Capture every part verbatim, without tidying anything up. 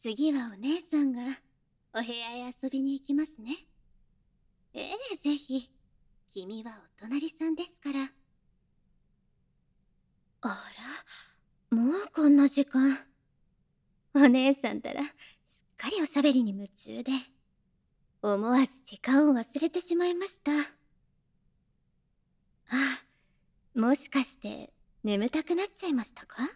次はお姉さんがお部屋へ遊びに行きますね。ええ、ぜひ。君はお隣さんですから。あら、もうこんな時間。お姉さんたらすっかりおしゃべりに夢中で、思わず時間を忘れてしまいました。あ、もしかして眠たくなっちゃいましたか？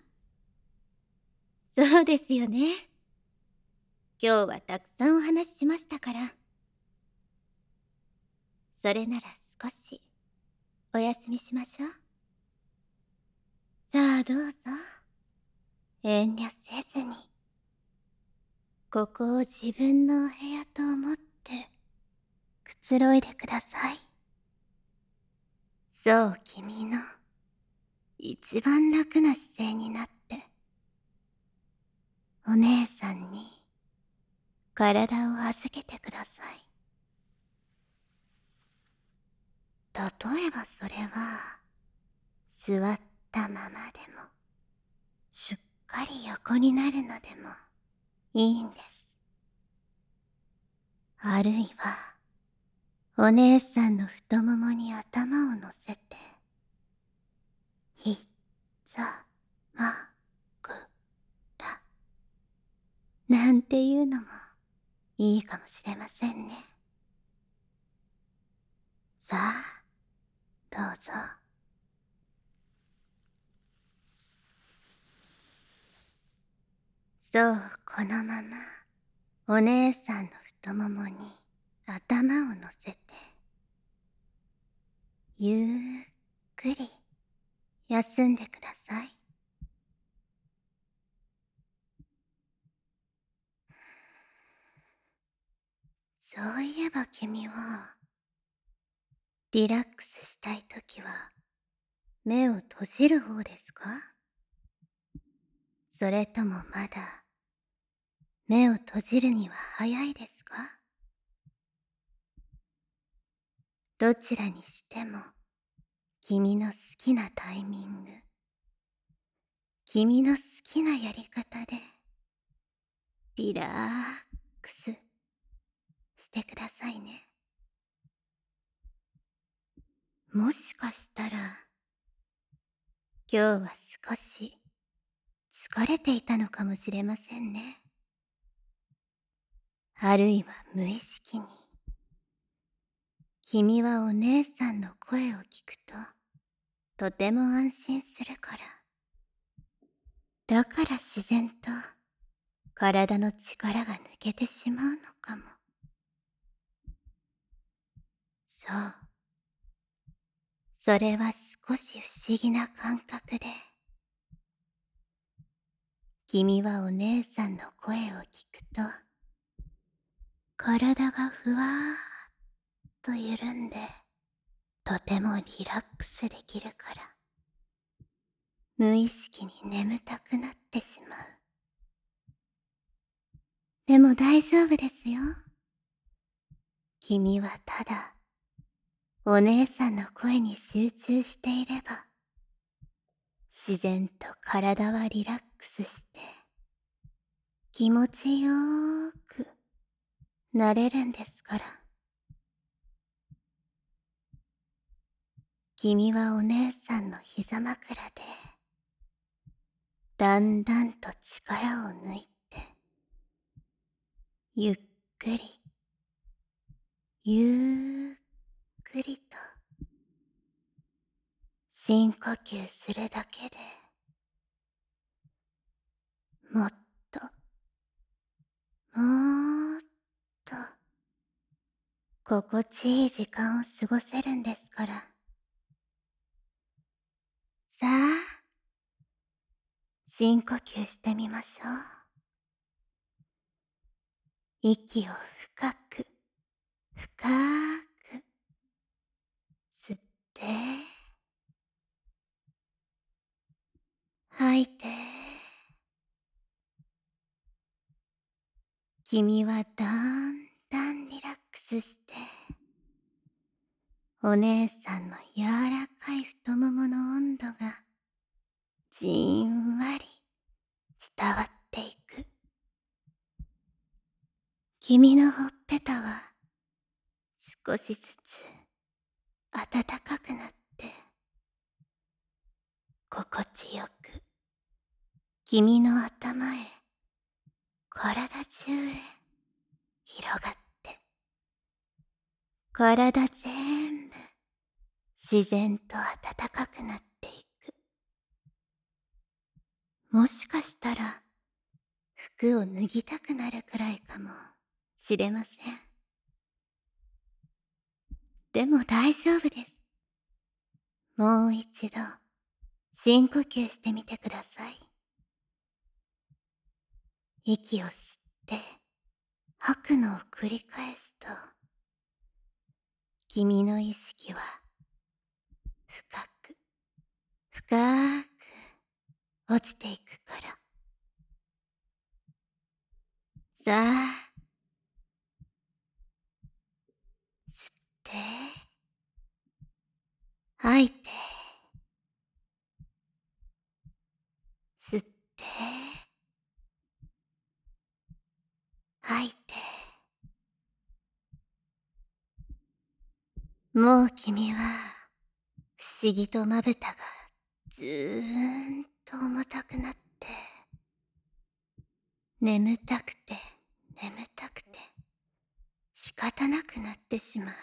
そうですよね。今日はたくさんお話ししましたから。それなら少しお休みしましょう。さあどうぞ。遠慮せずに。ここを自分のお部屋と思ってくつろいでください。そう、君の一番楽な姿勢になって、お姉さんに体を預けてください。例えばそれは、座ったままでも、しっかり横になるのでもいいんです。あるいは、お姉さんの太ももに頭を乗せて、ひざまくら、なんていうのもいいかもしれませんね。さあ、どうぞ。そう、このまま、お姉さんの太ももに頭を乗せて、ゆっくり休んでください。そういえば君は、リラックスしたいときは、目を閉じる方ですか？それともまだ、目を閉じるには早いですか？どちらにしても、君の好きなタイミング、君の好きなやり方で、リラックスしてくださいね。もしかしたら、今日は少し疲れていたのかもしれませんね。あるいは無意識に、君はお姉さんの声を聞くと、とても安心するから。だから自然と、体の力が抜けてしまうのかも。そう。それは少し不思議な感覚で、君はお姉さんの声を聞くと、体がふわーっと緩んで、とてもリラックスできるから、無意識に眠たくなってしまう。でも大丈夫ですよ。君はただ、お姉さんの声に集中していれば、自然と体はリラックスして、気持ちよーくなれるんですから。君はお姉さんの膝枕で、だんだんと力を抜いて、ゆっくり、ゆっくりと、深呼吸するだけで、もっと、もーっと、心地いい時間を過ごせるんですから。さあ、深呼吸してみましょう。息を深く、深く、吸って、吐いて。君はだんだんリラックスして、お姉さんの柔らかい太ももの温度が、じんわり伝わっていく。 君のほっぺたは少しずつ暖かくなって心地よく君の頭へ体中へ広がって体全部自然と暖かくなっていく。もしかしたら服を脱ぎたくなるくらいかもしれません。でも大丈夫です。もう一度深呼吸してみてください。息を吸って吐くのを繰り返すと、君の意識は深く深く落ちていくから。さあ、吸って吐いて、吸って吐いて。もう君は不思議とまぶたがずーんと重たくなって、眠たくて眠たくて仕方なくなってしまう。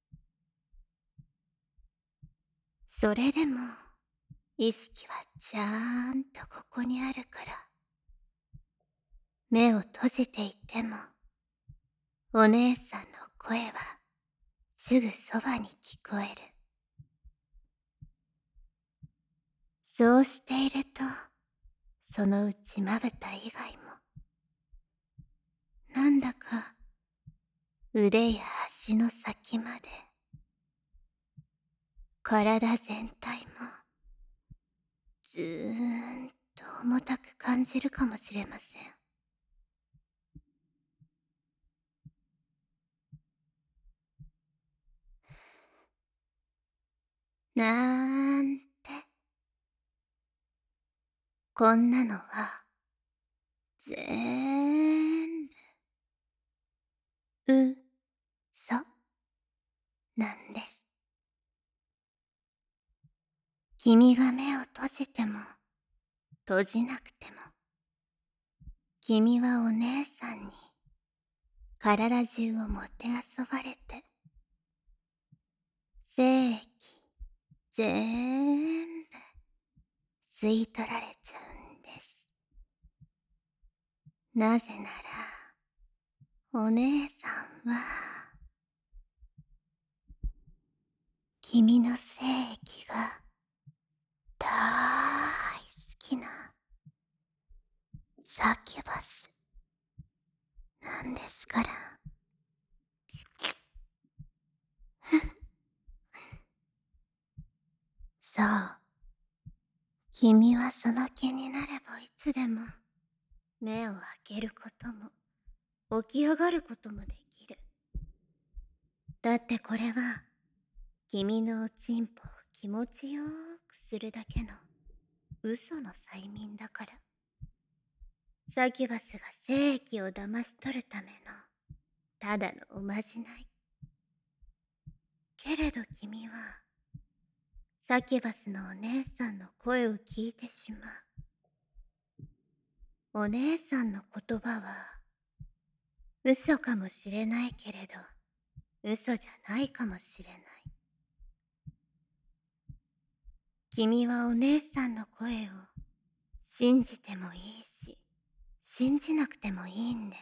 それでも意識はちゃんとここにあるから、目を閉じていてもお姉さんの声はすぐそばに聞こえる。そうしていると、そのうちまぶた以外もなんだか腕や足の先まで、体全体もずーんと重たく感じるかもしれません。なーんて、こんなのはぜーんぶうそなんです。君が目を閉じても閉じなくても、君はお姉さんに体中をもてあそばれて、精液ぜーんぶ吸い取られちゃうんです。なぜなら、お姉さんは君の精液がだーい好きなサキュバスなんですから。そう。君はその気になればいつでも目を開けることも起き上がることもできる。だってこれは君のおちんぽを気持ちよーくするだけの嘘の催眠だから。サキュバスが精液を騙し取るためのただのおまじない。けれど君はサキュバスのお姉さんの声を聞いてしまう。お姉さんの言葉は嘘かもしれないけれど、嘘じゃないかもしれない。君はお姉さんの声を信じてもいいし、信じなくてもいいんです。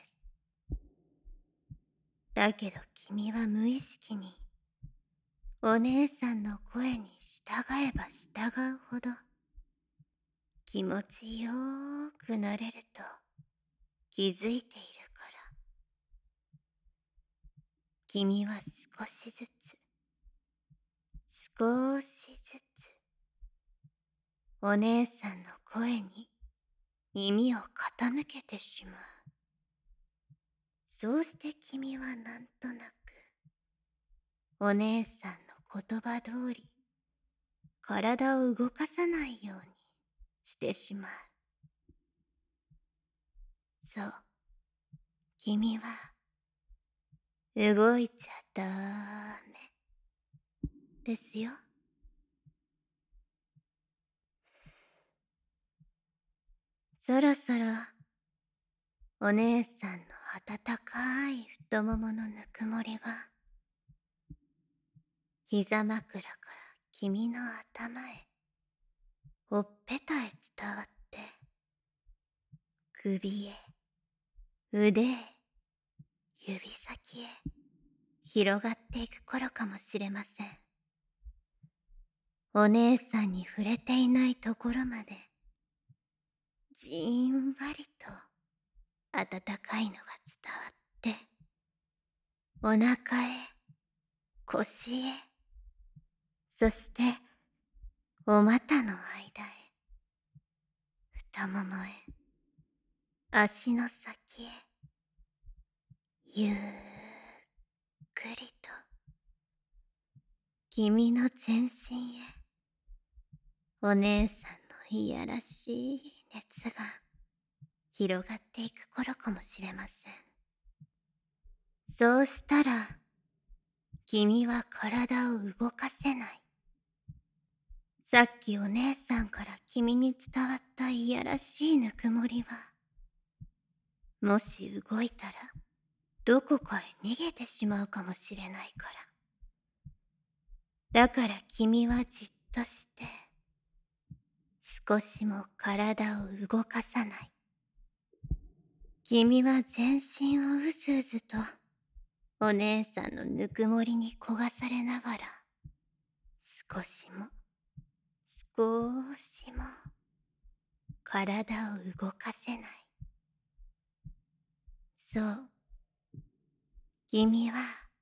だけど君は無意識にお姉さんの声に従えば従うほど気持ちよーくなれると気づいているから。君は少しずつ、少しずつ、お姉さんの声に耳を傾けてしまう。そうして君はなんとなく、お姉さんの言葉通り、体を動かさないようにしてしまう。そう、君は動いちゃダメですよ。そろそろお姉さんの温かい太もものぬくもりが膝枕から君の頭へ、ほっぺたへ伝わって、首へ、腕へ、指先へ広がっていく頃かもしれません。お姉さんに触れていないところまでじーんわりと温かいのが伝わって、お腹へ、腰へ、そしてお股の間へ、太ももへ、足の先へ、ゆーっくりと君の全身へ、お姉さんのいやらしい熱が広がっていく頃かもしれません。そうしたら君は体を動かせない。さっきお姉さんから君に伝わったいやらしいぬくもりは、もし動いたらどこかへ逃げてしまうかもしれないから。だから君はじっとして、少しも体を動かさない。君は全身をうずうずとお姉さんのぬくもりに焦がされながら、少しも少しも体を動かせない。そう、君は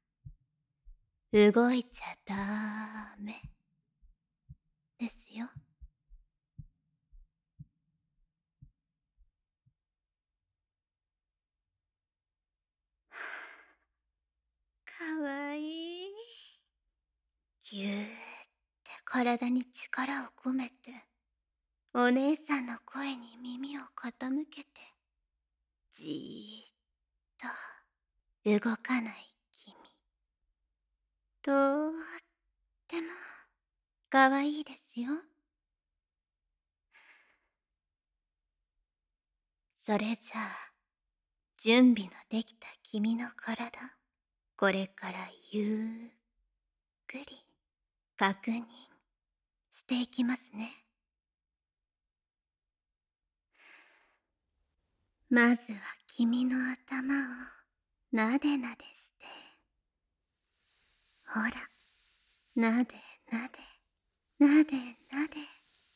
動いちゃダメですよ。かわいい。ぎゅーって体に力を込めて、お姉さんの声に耳を傾けて、じーっと動かない君。とってもかわいいですよ。それじゃあ、準備のできた君の体、これからゆっくり確認していきますね。まずは君の頭をなでなでして、ほら、なでなで、なでなで。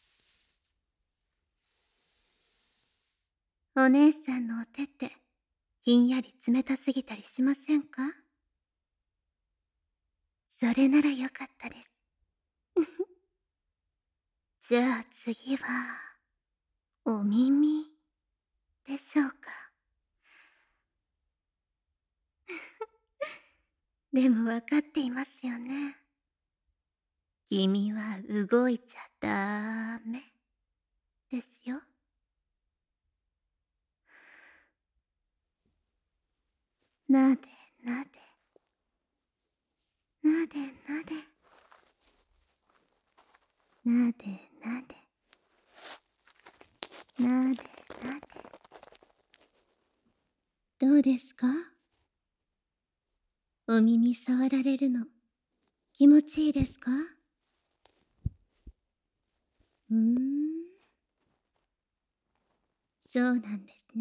お姉さんのお手ってひんやり冷たすぎたりしませんか？それならよかったです。じゃあ次は、お耳でしょうか。でもわかっていますよね。君は動いちゃダメですよ。なでなで、なでなで、なでなで、なでなで。どうですか？お耳触られるの気持ちいいですか？うーん、そうなんですね。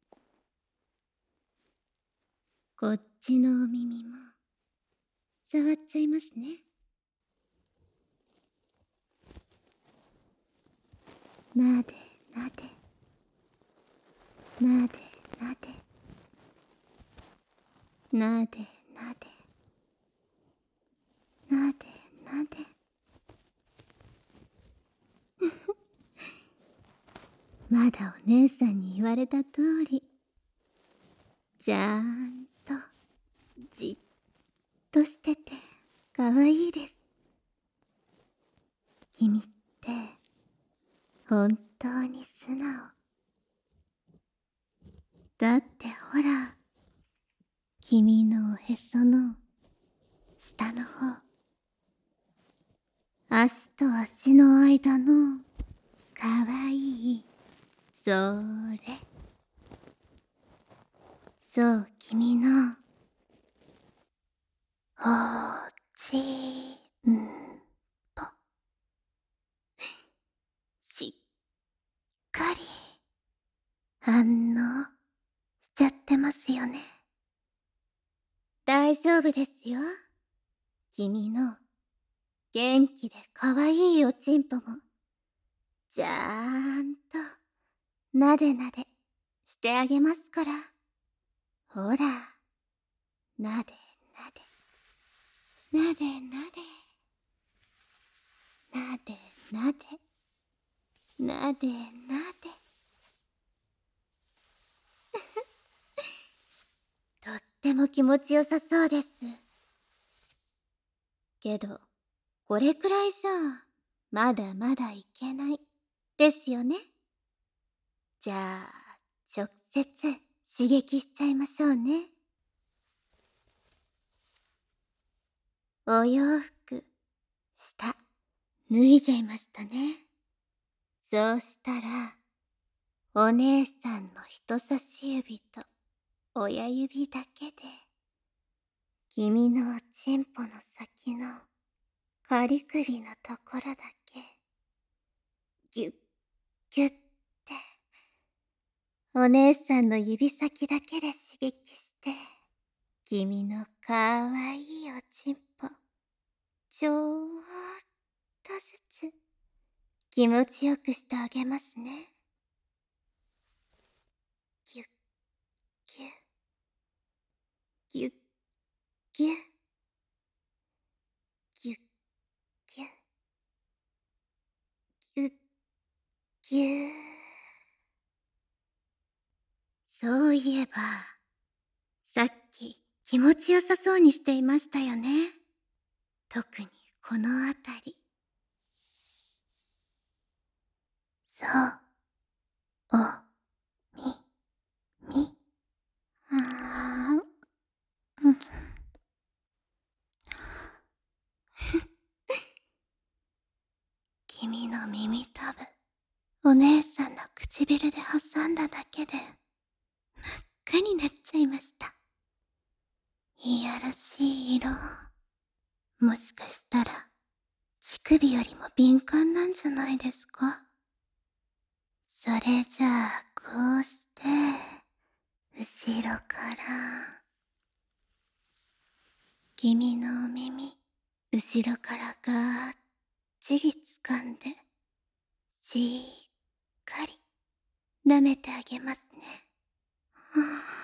こっちのお耳も触っちゃいますね。なでなで、なでなで、なでなで、なでなで。まだお姉さんに言われた通り、ちゃんとじっとしててかわいいです。君って本当に素直。だってほら、 君のおへその下の方、足と足の間のかわいい、それ。そう、君の、おちんぽ。しっかり、反応しちゃってますよね。大丈夫ですよ。君の、元気でかわいいおちんぽも、ちゃーんと、なでなで、してあげますから。ほら、なでなで、なでなで、なでなで、なでなで。とっても気持ちよさそうです。けど、これくらいじゃ、まだまだいけない、ですよね。じゃあ、直接刺激しちゃいましょうね。お洋服、下、脱いじゃいましたね。そうしたら、お姉さんの人差し指と親指だけで、君のおちんぽの先の仮首のところだけ、ぎゅっぎゅって、お姉さんの指先だけで刺激して、君のかわいいおちんぽ、ちょーっとずつ気持ちよくしてあげますね。ぎゅっぎゅっぎゅっぎゅっぎゅっぎゅっぎゅっぎゅー。そういえば、さっき気持ちよさそうにしていましたよね。特にこのあたり。そう、お、み、み、あー、うん。君の耳たぶ、お姉さんの唇で挟んだだけで、真っ赤になっちゃいました。いやらしい色。もしかしたら、乳首よりも敏感なんじゃないですか？それじゃあ、こうして、後ろから、君のお耳、後ろからがっちり掴んで、しっかり舐めてあげますね。は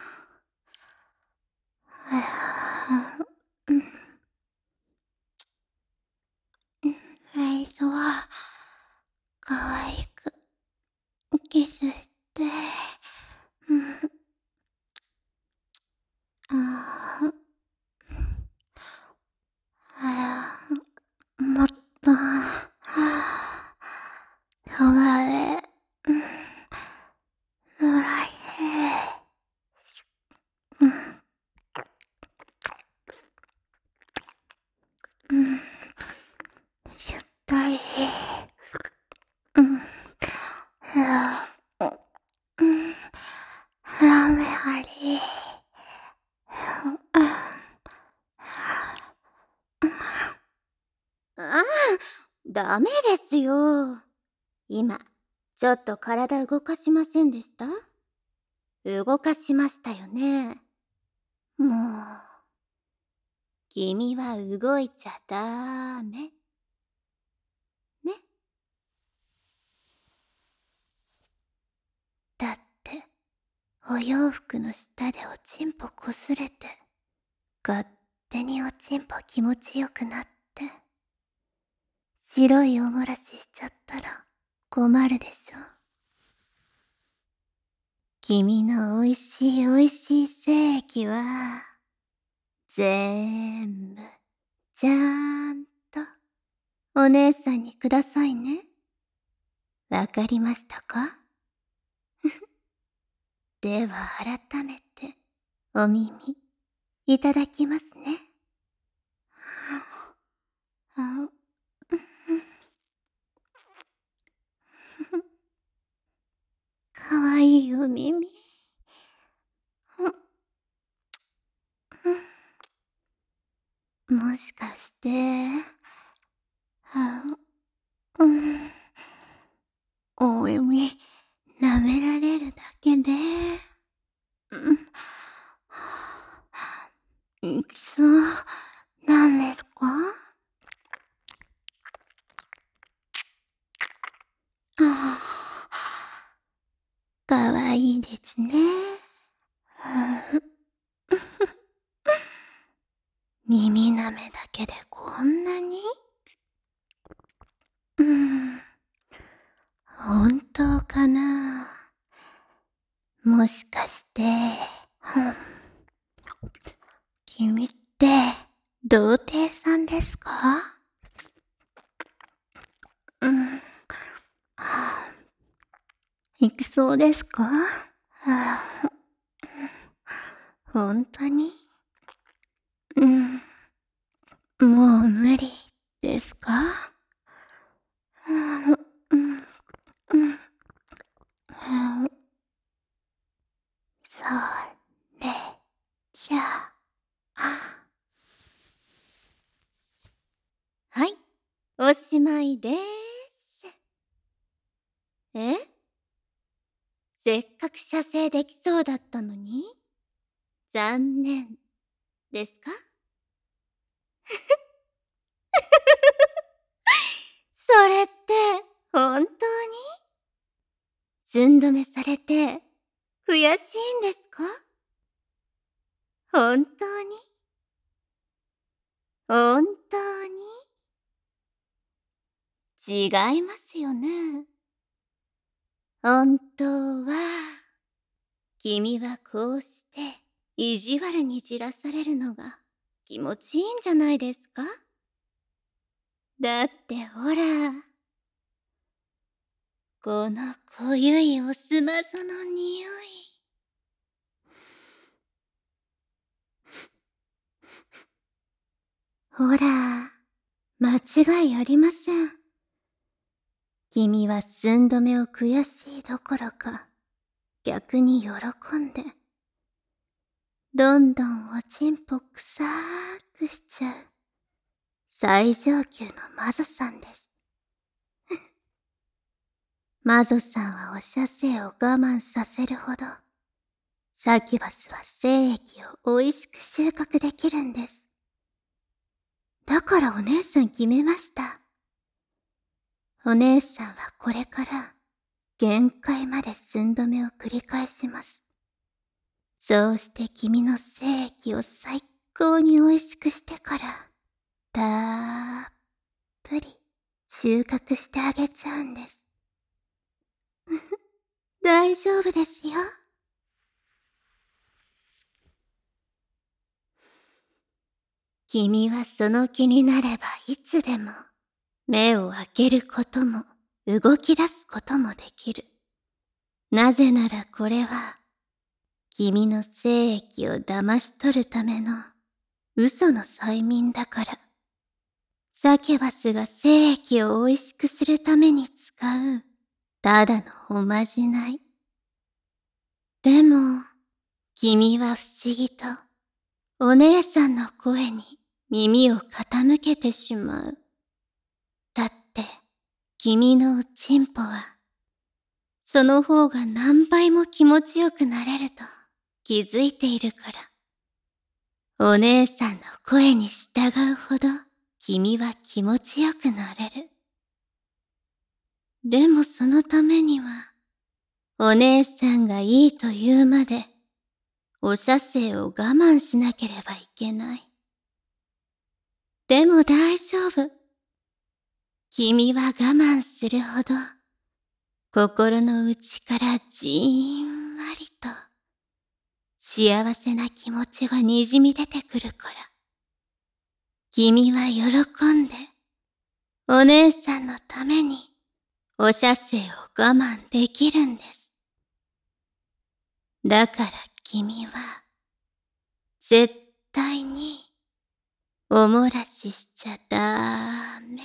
ぁ、はぁ、うん、うん、最初は、かわいく、キスして、うん、あー、あー、もっと、はぁ、よがれ、うん、うらいへ、うん、うん、しっとり、うん、はぁ、うん、ラメあり、うん、ああ、ダメですよ。今、ちょっと体動かしませんでした？動かしましたよね。もう、君は動いちゃダメ。ね。だって、お洋服の下でおちんぽこすれて、勝手におちんぽ気持ちよくなって、白いおもらししちゃったら困るでしょ。君のおいしいおいしい精液は、ぜーんぶ、ちゃーんと、お姉さんにくださいね。わかりましたか？では改めて、お耳、 いただきますね。あかわいいお耳。もしかして、あうん、お耳、舐められるだけで、うん、いつも舐めるかああ、かわいいですね。耳舐めだけでこんなにうん、本当かな。もしかして、うん君って、童貞さんですか？うん、はあ、行きそうですか？はあ、本当にうん、もう無理ですか？うん、うん、うん、うん、それじゃあ。はい、おしまいです。え？せっかく射精できそうだったのに？残念ですか？それって本当に寸止めされて悔しいんですか？本当に本当に違いますよね。本当は、君はこうして意地悪にじらされるのが気持ちいいんじゃないですか？だってほら、この濃ゆいおすまその匂い。ほら、間違いありません。君は寸止めを悔しいどころか、逆に喜んで、どんどんおちんぽ臭くしちゃう、最上級のマゾさんです。マゾさんはお射精を我慢させるほど、サキュバスは精液を美味しく収穫できるんです。だからお姉さん決めました。お姉さんはこれから限界まで寸止めを繰り返します。そうして君の精液を最高に美味しくしてから、たっぷり収穫してあげちゃうんです。大丈夫ですよ。君はその気になればいつでも目を開けることも動き出すこともできる。なぜならこれは君の精液を騙し取るための嘘の催眠だから。サキュバスが精液を美味しくするために使うただのおまじない。でも、君は不思議とお姉さんの声に耳を傾けてしまう。だって、君のおちんぽは、その方が何倍も気持ちよくなれると気づいているから。お姉さんの声に従うほど君は気持ちよくなれる。でもそのためには、お姉さんがいいと言うまで、お射精を我慢しなければいけない。でも大丈夫。君は我慢するほど、心の内からじーんわりと、幸せな気持ちがにじみ出てくるから。君は喜んで、お姉さんのために、お射精を我慢できるんです。だから君は、絶対に、お漏らししちゃだーめ。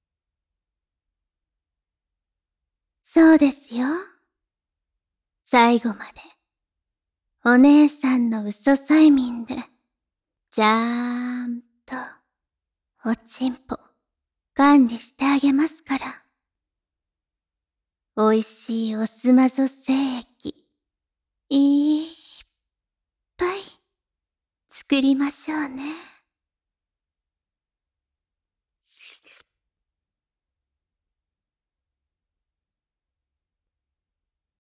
そうですよ。最後まで、お姉さんの嘘催眠で、ちゃんと、おちんぽ、管理してあげますから。おいしいおすまぞ精液、いっぱい、作りましょうね。